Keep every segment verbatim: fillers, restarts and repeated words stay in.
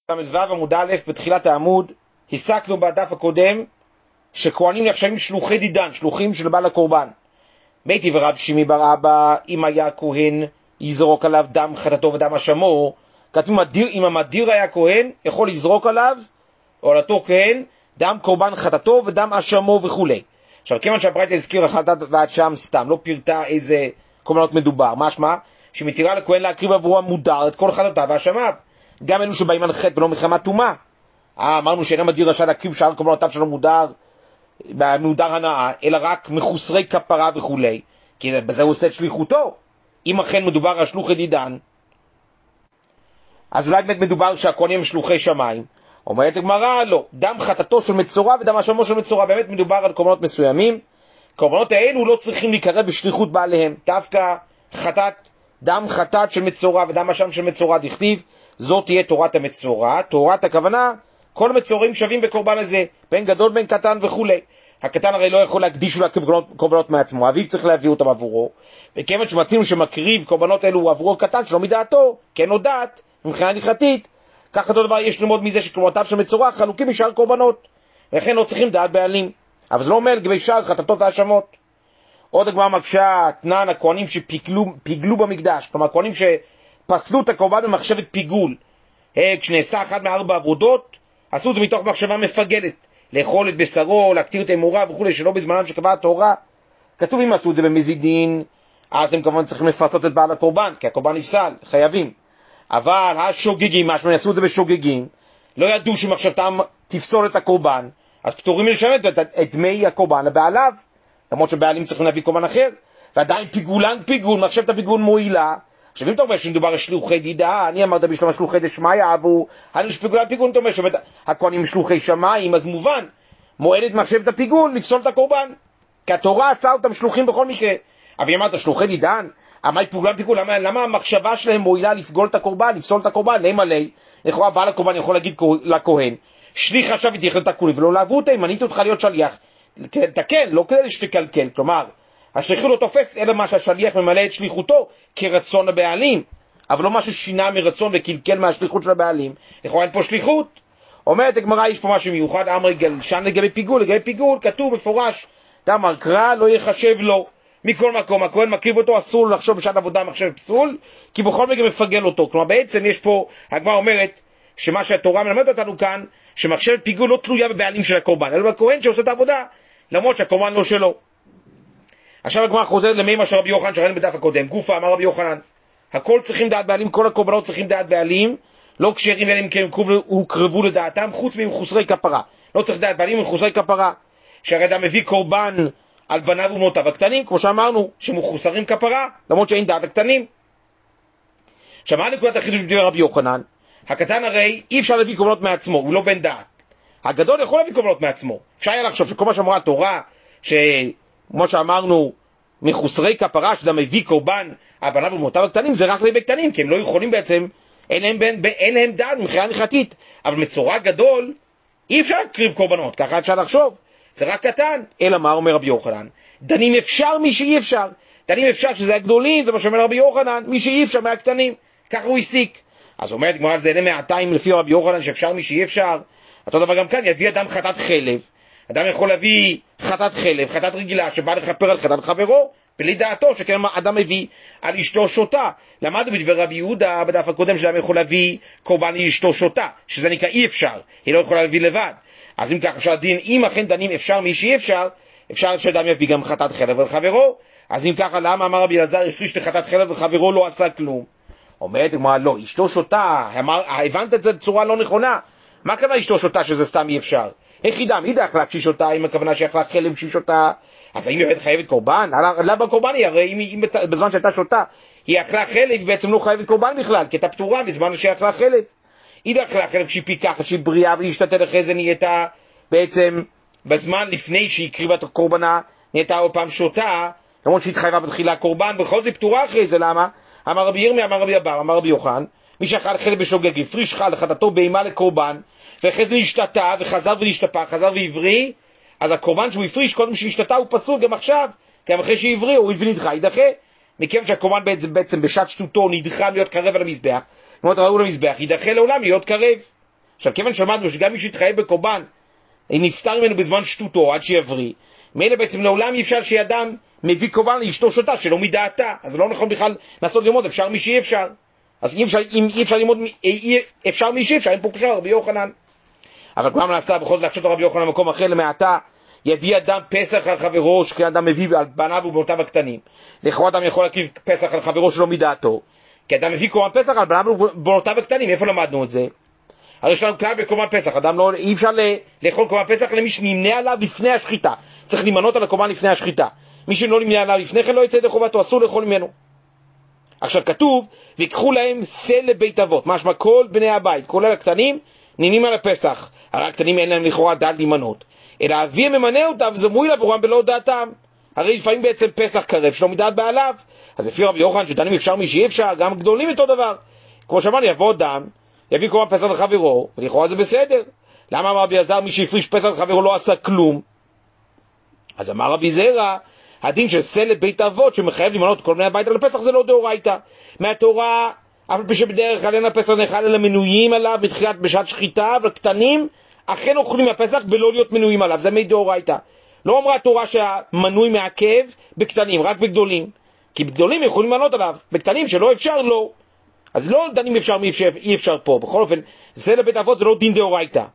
למדו עמוד א' בתחילת העמוד, הסקנו בדף הקודם שכהנים נחשבים שלוחי דידן, שלוחים של בעל הקורבן. מתי ורב שמי בר אבא, אם היה כהן יזרוק עליו דם חטאתו ודם אשמו, כתוב אם המדיר היה כהן יכול לזרוק עליו או על אותו כהן דם קורבן חטאתו ודם אשמו וכו'. עכשיו כיוון שהברייתא הזכיר החלטת ועד שם סתם, לא פירטה איזה קורבנות מדובר, משמע שמתירה לכהן להקריב עבורו המודר את כל חטאותיו ואשמיו, גם אלו שבאים על חטא ולא מלחמת טומאה. אה, אמרנו שאינו מדיר רשאי להקריב שאר קורבנותיו שלו מודר, מודר הנאה, אלא רק מחוסרי כפרה וכו', כי בזה הוא עושה את שליחותו. אם אכן מדובר על שלוחי דידן, אז אולי באמת מדובר שהכהנים הם שלוחי שמיים. אומרת הגמרא, לא, דם חטאתו של מצורע ודם אשמו של מצורע, באמת מדובר על קורבנות מסוימים. קורבנות האלו לא צריכים להיקרב בשליחות בעליהם, דווקא חטאת, דם חטאת של מצורע ודם אשם של מצורע דכתיב, זאת תהיה תורת המצורע. תורת הכוונה, כל המצורעים שווים בקורבן הזה, בין גדול בין קטן וכו'. הקטן הרי לא יכול להקדיש ולהקריב קורבנות מעצמו, אביו צריך להביא אותם עבורו, וכיוון שמצינו שמקריב קורבנות אלו עבורו קטן שלא מדעתו, כן או דעת, מבחינה הלכתית, כך אותו דבר יש ללמוד מזה שקורבנותיו של מצורע חלוקים משאר קורבנות, ולכן לא צריכים דעת בעלים. אבל זה לא אומר לגבי שאר חטאתות והאשמות. עוד הגמרא מקשה, תנן הכהנים שפיגלו פיגלו במקדש, כלומר הכהנים שפסלו את הקורבן במחשבת פיגול, כשנעשתה אחת מארבע עבודות, עשו את זה מתוך מחשבה מפגלת, לאכול את בשרו, להקטיר את האמורה וכו', שלא בזמנם שקבעה התורה. כתוב אם עשו את זה במזידין, אז הם כמובן צריכים לפצות את בעל הקורבן, כי הקורבן נפסל, חייבים. אבל השוגגים, מה שהם עשו את זה בשוגגים, לא ידעו שמחשבתם תפסול את הקורבן, אז פטורים לשלם את, את דמי הקורבן לבעליו, למרות שבעלים צריכים להביא קורבן אחר, ועדיין פיגולן פיגול, מחשבת הפיגול מועילה. עכשיו אם אתה אומר שמדובר על שלוחי דידה, אני אמרת בשלום שלוחי דשמיא אהבו, אני שפיגולן פיגול, אתה אומר שהכהנים שלוחי שמיים, אז מובן, מועלת מחשבת הפיגול לפסול את הקורבן, כי התורה עשה אותם שלוחים בכל מקרה. אבל אם אמרת שלוחי דידן, אמרת פיגולן פיגול, למה, למה המחשבה שלהם מועילה לפגול את הקורבן, לפסול את הקורבן, להם עלי, לכאורה בעל הקורבן יכול להגיד לכהן, שליח עכשיו ותיכל את הכולי, ולא לעבו אותם, מניתי אותך להיות שליח, לתקן, לא כדי שתקלקל, כלומר, השליחות לא תופס, אלא מה שהשליח ממלא את שליחותו כרצון הבעלים, אבל לא משהו שינה מרצון וקלקל מהשליחות של הבעלים, לכאורה אין פה שליחות. אומרת הגמרא, יש פה משהו מיוחד, אמר גלשן לגבי פיגול, לגבי פיגול כתוב מפורש, דאמר קרא לא יחשב לו, מכל מקום, הכהן מקריב אותו, אסור לחשוב בשעת עבודה מחשב פסול, כי בכל מקרה מפגל אותו. כלומר בעצם יש פה, הגמרא אומרת, שמה שהתורה מלמדת אותנו כאן, שמחשב פיגול לא תלויה בבעלים של הקורבן, אלא בכהן שעושה את העבודה, למרות שהקורבן לא שלו. עכשיו הגמרא חוזרת למימה של רבי יוחנן שראינו בדף הקודם, גופה אמר רבי יוחנן, הכל צריכים דעת בעלים, כל הקורבנות צריכים דעת בעלים, לא כשרים אלא אם הוקרבו לדעתם, חוץ ממחוסרי כפרה. לא צריך דעת בעלים ומחוסרי כפרה, שהרי אדם מביא קורבן על בניו ומותיו הקטנים, כמו שאמרנו, שמחוסרים כפרה, למרות שאין דעת הקטנים. עכשיו מה נקודת החידוש בדבר רבי יוחנן? הקטן הרי אי אפשר להביא קורבנות מעצמו, הוא לא בן דעת. הגדול יכול להביא קורבנות מעצמו. אפשר היה לחשוב שכל מה שאמרה התורה, שכמו שאמרנו, מחוסרי כפרה, שאדם מביא קורבן על בניו ומותיו הקטנים, זה רק לגבי קטנים, כי הם לא יכולים בעצם, אין להם, בין, אין להם דעת מבחינה הלכתית. אבל מצורע גדול, אי אפשר להקריב קורבנות, ככה אפשר לחשוב. זה רק קטן. אלא מה אומר רבי יוחנן? דנים אפשר מי שאי אפשר. דנים אפשר שזה הגדולים, זה מה שאומר רבי יוחנן, מי שאי אפשר מהקטנים. ככה הוא הסיק. אז אומרת גמרא, זה אין מעתיים לפי רבי יוחנן שאפשר מי שאי אפשר. אותו דבר גם כאן, יביא אדם חטאת חלב. אדם יכול להביא חטאת חלב, חטאת רגילה, שבא לכפר על חטאת חברו, בלי דעתו, שכן אדם מביא על אשתו שותה. למדנו בדבר רבי יהודה בדף הקודם שאדם יכול להביא קורבן לאשתו שותה, שזה נקרא אי אפשר, היא לא יכולה להביא לבד. אז אם כך אפשר דין, אם אכן דנים אפשר מי שאי אפשר, אפשר שאדם יביא גם חטאת חלב על חברו. אז אם ככה, למה אמר רבי אלעזר הפריש לחטאת חלב וחברו לא עשה כלום? אומרת הגמרא, לא, אשתו שותה, אמר, הבנת את זה בצורה לא נכונה. מה הכוונה אשתו שותה שזה סתם אי אפשר? איך ידע, מי ידע אכלה כשהיא שותה, אם הכוונה שאכלה חלב כשהיא שותה, אז האם באמת חייבת קורבן? למה קורבן היא? הרי אם, אם בזמן שהייתה שותה היא אכלה חלב, היא בעצם לא חייבת קורבן בכלל, כי הייתה פטורה בזמן שהיא אכלה חלב. היא אכלה חלב כשהיא פיקחת, כשהיא בריאה ולהשתתת אחרי זה נהייתה בעצם בזמן לפני שהיא הקריבה את הקורבנה, נהייתה עוד פעם שותה, למרות שהיא התחייבה בתחילה קורבן, בכל זה פטורה אחרי זה. למה? אמר רבי ירמיה, אמר רבי אבר, אמר רבי יוחנן, מי שאכל חלב בשוגג, הפריש חל לחטאתו בהמה לקורבן, ואחרי זה השתתה וחזר ולהשתפך, חזר ועברי, אז הקורבן שהוא הפריש קודם שהשתתה הוא פסול גם עכשיו, גם אחרי שעברי הוא נדחה, ידחה. מכיוון שהקורבן בעצם, בעצם בשעת שטותו נדחה להיות קרב על המזבח, מאוד ראו למזבח, ידחה לעולם להיות קרב. עכשיו, כיוון שלמדנו שגם מי שהתחייב בקורבן, נפטר ממנו בזמן שטותו עד שיבריא, מילא בעצם לעולם אי אפשר שאדם מביא קורבן לאשתו שותה שלא מדעתה, אז לא נכון בכלל לעשות ללמוד, אפשר מי שאי אפשר. אז אם אפשר, אם אי אפשר ללמוד, אי אפשר מי שאי אפשר, אין פה קשר רבי יוחנן. אבל כבר נעשה בכל זאת להקשות רבי יוחנן במקום אחר למעתה, יביא אדם פסח על חברו, שכן אדם מביא על בניו ובנותיו הקטנים. לכאורה אדם יכול להקריב פסח על חברו שלא מדעתו, כי אדם מביא קורבן פסח על בניו ובנותיו הקטנים. איפה למדנו את זה? הרי יש לנו כלל בקורבן פסח, אדם לא, אי אפשר לאכול קורבן פסח למי שנמנה עליו לפני השחיטה. צריך להימנות על הקורבן לפני השחיטה. מי שלא נמנה עליו לפני כן לא יצא ידי חובתו, אסור לאכול ממנו. עכשיו כתוב, ויקחו להם סל לבית אבות, משמע כל בני הבית, כולל הקטנים, נמנים על הפסח. הרי הקטנים אין להם לכאורה דעת להימנות, אלא אביהם ממנה אותם, וזה מועיל עבורם בלא דעתם. הרי לפעמים בעצם פסח קרב שלא מדעת בעליו. אז לפי רבי יוחנן שדנים אפשר מי שאי אפשר, גם גדולים אותו דבר. כמו שאמרנו, יבוא אדם, יביא קורבן פסח לחברו, ולכאורה זה בסדר. למה אמר רבי אלעזר, מי שהפריש פסח לחברו לא עשה כלום? אז אמר רבי זרע, הדין של סל לבית אבות שמחייב למנות כל בני הבית על הפסח זה לא דאורייתא. מהתורה, אף על פי שבדרך כלל אין הפסח נאכל אלא מנויים עליו בתחילת בשעת שחיטה, אבל קטנים אכן אוכלים מהפסח ולא להיות מנויים עליו, זה מדאורייתא. לא אמרה התורה שהמנוי מעכב בקטנים, רק בגדולים, כי בגדולים יכולים למנות עליו, בקטנים שלא אפשר לא. אז לא דנים אפשר מי אפשר, אי אפשר פה. בכל אופן, סל לבית אבות זה לא דין דאורייתא.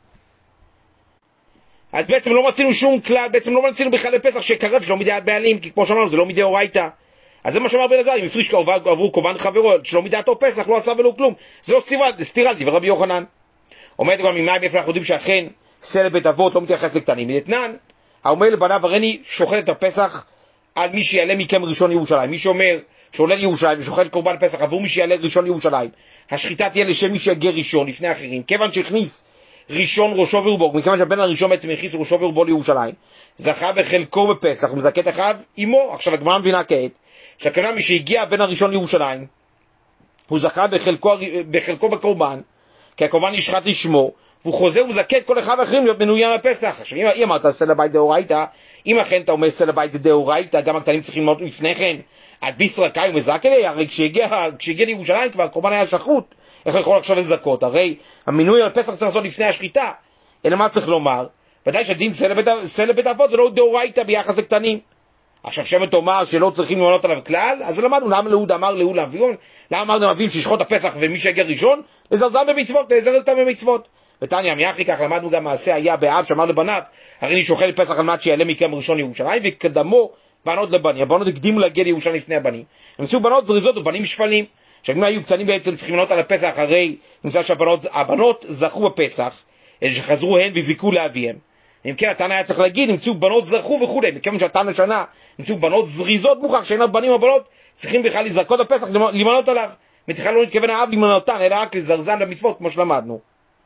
אז בעצם לא מצינו שום כלל, בעצם לא מצינו בכלל לפסח שקרב שלא מדעת בעלים, כי כמו שאמרנו זה לא מדאורייתא. אז זה מה שאמר בן עזר, אם הפריש עבור קורבן חברו שלא מדעתו פסח, לא עשה ולא כלום, זה לא סתירה לדברי רבי יוחנן. אומרת גם ממה מאיפה אנחנו יודעים שאכן סל לבית אבות לא מתייחס לקטנים. מדתנן, האומר לבניו הריני שוחט את הפסח על מי שיעלה מכם ראשון ירושלים. מי שאומר שעולה לירושלים ושוחט קורבן פסח עבור מי שיעלה ראשון ירושלים, השחיטה תהיה לשם מי שיגיע ראשון לפני אחרים, כיוון שהכניס ראשון ראשו ורובו, מכיוון שהבן הראשון בעצם הכניס ראשו ורובו לירושלים, זכה בחלקו בפסח ומזכה את אחיו עמו. עכשיו הגמרא מבינה כעת שהכוונה מי שהגיע הבן הראשון לירושלים הוא זכה בחלקו, בחלקו בקורבן, כי הקורבן נשחט לשמו, והוא חוזר ומזכה את כל אחיו האחרים להיות מנויים על פסח. עכשיו אם, אם אמרת סל הבית דאורייתא, אם אכן אתה אומר סל הבית זה דאורייתא, גם הקטנים צריכים ללמוד לפני כן על ביסרא קאי ומזכה לי. הרי כשהגיע, כשהגיע לירושלים כבר הקורבן היה שחוט, איך יכול עכשיו לזכות? הרי המינוי על פסח צריך לעשות לפני השחיטה. אלא מה צריך לומר? ודאי שהדין סל לבית אבות זה לא דאורייתא ביחס לקטנים. עכשיו שמן תאמר שלא צריכים למנות עליו כלל, אז למדנו למה להוד אמר להוד לאביון, למה אמרנו אביון שישחוט הפסח ומי שיגיע ראשון לזרזם במצוות, לזרז אותם במצוות. ותניא מיחי כך למדנו גם מעשה היה באב שאמר לבניו, הרי אני שוחט פסח על מנת שיעלה מכם ראשון ירושלים, וקדמו בנות לבנים. הבנות הקדימו להגיע לירושלים לפני הבנים, נמצאו בנות זריזות ובנים שפלים. עכשיו אם היו קטנים בעצם צריכים למנות על הפסח, הרי נמצא שהבנות הבנות זכו בפסח, אלה שחזרו הן וזיקו לאביהם. אם כן התנא היה צריך להגיד נמצאו בנות זכו וכו', מכיוון שהתנא שנה נמצאו בנות זריזות, מוכח שאין הבנים הבנות צריכים בכלל לזכות הפסח למנות עליו, מתחילה לא נתכוון האב למנותן אלא רק לזרזן במצוות כמו שלמדנו.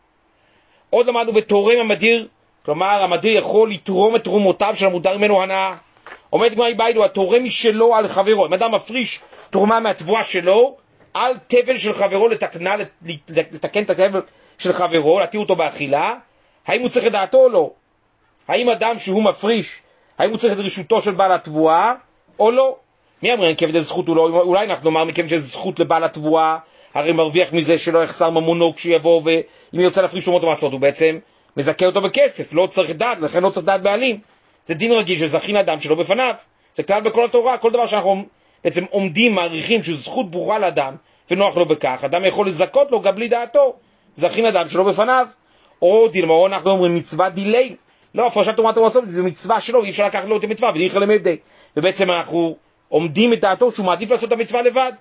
עוד למדנו בתורם המדיר, כלומר המדיר יכול לתרום את תרומותיו של המודר ממנו הנאה. עומד גמרא באילו התורם משלו על חברו, אם אדם מפריש תרומה מהתבואה שלו על תבל של חברו לתקנה, לתקן את התבל של חברו, להתיר אותו באכילה, האם הוא צריך את דעתו או לא? האם אדם שהוא מפריש, האם הוא צריך את רשותו של בעל התבואה או לא? מי אמרן כבד הזכות הוא לא? אולי אנחנו נאמר מכיוון שזה זכות לבעל התבואה, הרי מרוויח מזה שלא יחסר ממונו כשיבוא, ואם ירצה להפריש תרומות ומעשרות הוא בעצם מזכה אותו בכסף, לא צריך דעת, לכן לא צריך דעת בעלים. זה דין רגיל שזכין אדם שלא בפניו, זה כלל בכל התורה. כל דבר שאנחנו בעצם עומדים, מעריכים שהוא זכות ברורה לאדם ונוח לו בכך, אדם יכול לזכות לו גם בלי דעתו, זכין אדם שלא בפניו. או דילמאו אנחנו אומרים מצווה דילי, לא, הפרשת תרומת ומעשרות זה מצווה שלו, אי אפשר לקחת לו את המצווה ודיחר למבדי, ובעצם אנחנו עומדים את דעתו שהוא מעדיף לעשות את המצווה לבד.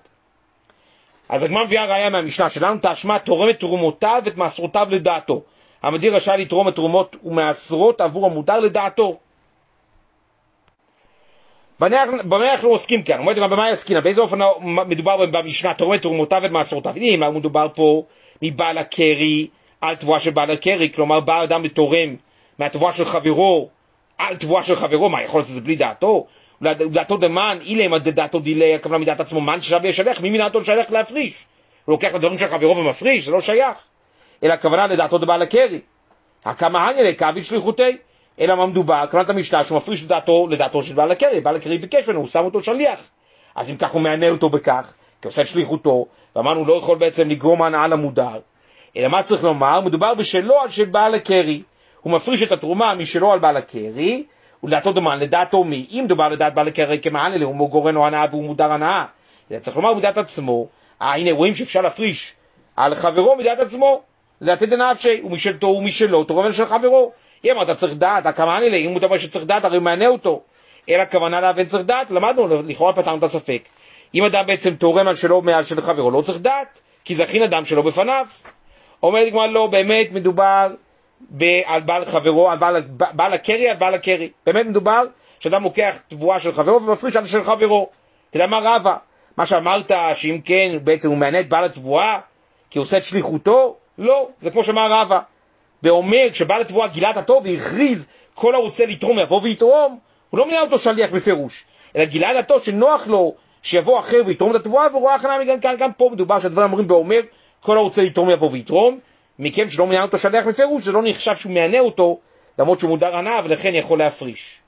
אז הגמרא מביאה ראיה מהמשנה שלנו, תשמע תורם את תרומותיו ואת מעשרותיו לדעתו. המדיר רשאי לתרום את תרומות ומעשרות עבור המודר לדעתו. במה אנחנו עוסקים כאן? אומרת גם במה עסקינן? באיזה אופן מדובר במשנה תורם את תרומותיו ואת מעשרותיו? הנה, מה מדובר פה מבעל הקרי על תבואה של בעל הקרי, כלומר בא אדם לתורם מהתבואה של חברו על תבואה של חברו, מה יכול לעשות זה בלי דעתו? דעתו דמן, אילם דעתו דילי, הכוונה מדעת עצמו, מן ששב וישלח, מי מדעתו לשלח להפריש? הוא לוקח את הדברים של חברו ומפריש, זה לא שייך. אלא הכוונה לדעתו דבעל הקרי. הכמה הניה לקאביד שליחותי, אלא מה מדובר, כוונת המשנה שהוא מפריש לדעתו, לדעתו של בעל הקרי, בעל הקרי ביקש ממנו, הוא שם אותו שליח. אז אם כך הוא מענה אותו בכך, כי עושה את שליחותו, ואמרנו לא יכול בעצם לגרום הנאה למודר, אלא מה צריך לומר? מדובר בשלו על של בעל הקרי. הוא מפריש את התרומה משלו על בעל הקרי, ולדעתו דומן, לדעתו מי? אם דובר לדעת בעל הקרי כמען אלה, הוא גורן או הנאה והוא מודר הנאה. אלא צריך לומר מדעת עצמו, אה, הנה רואים שאפשר להפריש על חברו מדעת עצמו, לדעתי דנפשי, ומשלתו ומשלו, תורם של חברו. אם אתה צריך דעת, הכמען אלה, אם הוא דבר שצריך דעת, הרי מענה אותו. אלא הכוונה להבין צריך דעת, למדנו, לכאורה פתרנו את הספק. אם אדם בעצם תורם על שלו מעל של חברו, לא צריך דעת, כי זכין אדם שלו בפניו. אומר לי כמו לא, באמת מדובר על בעל חברו, על בעל, בעל הקרי, על בעל הקרי. באמת מדובר שאדם לוקח תבואה של חברו ומפריש על של חברו. תדע מה רבה? מה שאמרת, שאם כן בעצם הוא מענה את בעל התבואה, כי הוא עושה את שליחותו? לא, זה כמו שאמר רבה. ואומר, כשבעל התבואה גילה את הטוב והכריז כל הרוצה לתרום יבוא ויתרום, הוא לא מנהל אותו שליח בפירוש, אלא גילה את הטוב שנוח לו שיבוא אחר ויתרום את התבואה, והוא רואה אחריו גם כאן, גם פה מדובר שהדברים אמורים ואומר, כל הרוצה לתרום יבוא ויתרום, מכם שלא מנהל אותו שליח בפירוש, זה לא נחשב שהוא מענה אותו, למרות שהוא מודר הנאה, ולכן יכול להפריש.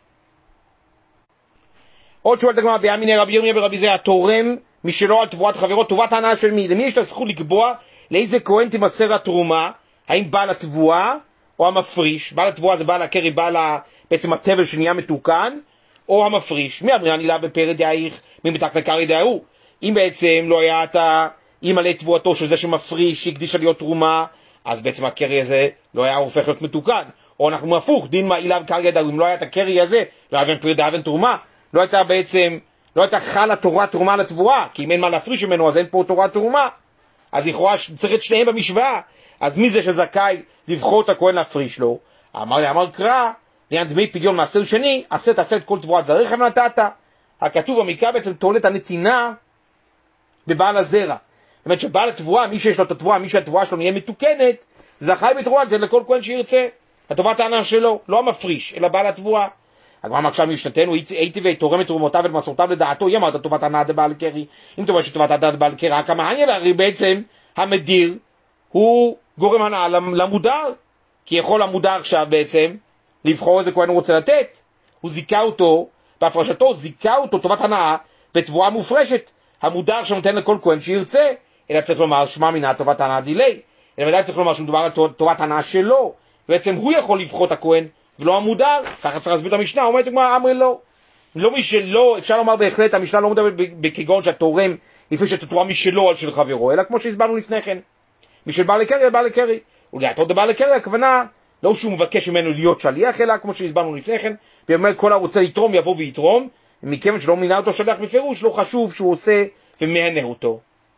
עוד שואלת הגמרא, בימין רבי ירמיה ברבי זרע, התורם משלו על תבואת חברו, טובת ההנאה של מי? למי יש לזכות לקבוע לאיזה כהן תימסר התרומה? האם בעל התבואה או המפריש? בעל התבואה זה בעל הקרי, בעל בעצם התבל שנהיה מתוקן, או המפריש. מי אמרין לה בפרד דאיך, מי מתק לקרי דאו? אם בעצם לא היה את אם עלי תבואתו של זה שמפריש, שהקדיש להיות תרומה, אז בעצם הקרי הזה לא היה הופך להיות מתוקן. או אנחנו הפוך, דין מה אליו קרי דאו, אם לא היה את הקרי הזה, לא היה פרד דאבן תרומה, לא הייתה בעצם, לא הייתה חלה תורת תרומה לתבואה, כי אם אין מה להפריש ממנו, אז אין פה תורת תרומה. אז לכאורה צריך את שניהם במשוואה. אז מי זה שזכאי לבחור את הכהן להפריש לו? אמר לי, אמר קרא, לעניין דמי פדיון מעשר שני, עשה תעשה את כל תבואת זרעך ונתת. הכתוב במקרא בעצם תולה את הנתינה בבעל הזרע. זאת אומרת שבעל התבואה, מי שיש לו את התבואה, מי שהתבואה שלו נהיה מתוקנת, זכאי בתרומה לתת לכל כהן שירצה. הטובת ההנאה שלו, לא המפריש, אלא בעל התבואה. הגמרא מקשה משנתנו, הייתי ותורם את תרומותיו ולמסורתיו לדעתו, היא אמרת טובת ההנאה דבעל קרי. אם תאמר שטובת ההנאה דבעל קרי, כמה עניין, הרי בעצם המדיר הוא גורם הנאה למודר, כי יכול המודר עכשיו בעצם לבחור איזה כהן הוא רוצה לתת. הוא זיקה אותו, בהפרשתו זיקה אותו טובת הנאה בתבואה מופרשת, המודר שנותן לכל כהן שירצה. אלא צריך לומר שמע מינה טובת הנאה דילי, אלא ודאי צריך לומר שמדובר על טובת הנאה שלו, בעצם הוא יכול לבחור את הכהן ולא המודר. ככה צריך להסביר את המשנה, אומרת כמו אמרי לא, לא מי שלא, אפשר לומר בהחלט, המשנה לא מדבר בכגון שהתורם יפריש את התרומה משלו על של חברו, אלא כמו שהסברנו לפני כן, משל בעל הקרי על בעל הקרי. ולעתות בעל הקרי הכוונה לא שהוא מבקש ממנו להיות שליח, אלא כמו שהסברנו לפני כן, ואומר כל הרוצה לתרום יבוא ויתרום, מכיוון שלא מינה אותו שליח בפירוש, לא חשוב שהוא עושה ומענה אותו.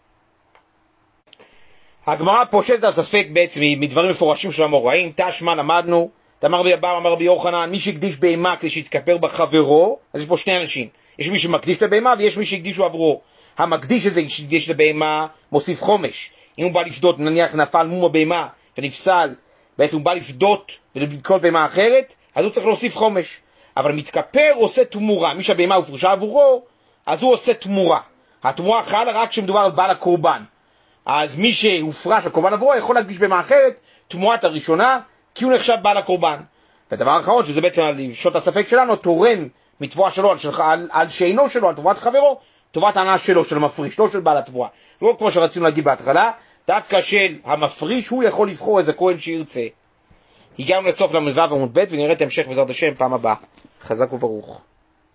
הגמרא פושטת הספק בעצם מדברים מפורשים של המוראים. תשמע למדנו, אמר רבי אבא אמר רבי יוחנן, מי שהקדיש בהמה כדי שיתכפר בחברו, אז יש פה שני אנשים, יש מי שמקדיש לבהמה ויש מי שהקדישו עבורו. המקדיש הזה שהקדיש לבהמה מוסיף חומש. אם הוא בא לפדות, נניח נפל מום הבהמה ונפסל, בעצם הוא בא לפדות ולקנות בהמה אחרת, אז הוא צריך להוסיף חומש. אבל מתכפר עושה תמורה, מי שהבהמה הופרשה עבורו, אז הוא עושה תמורה. התמורה חלה רק כשמדובר על בעל הקורבן. אז מי שהופרש הקורבן עבורו יכול להקדיש בהמה אחרת, תמורת הראשונה, כי הוא נחשב בעל הקורבן. והדבר האחרון, שזה בעצם על שעות הספק שלנו, תורם מתבואה שלו על, על, על שאינו שלו, על תבואת חברו, טובת ההנאה שלו, של המפריש, לא של בעל התבואה. לא כמו שרצינו להגיד בהתחלה, דווקא של המפריש, הוא יכול לבחור איזה כהן שירצה. הגענו לסוף למלווה ועמוד ב' ונראה את המשך בעזרת השם פעם הבאה. חזק וברוך.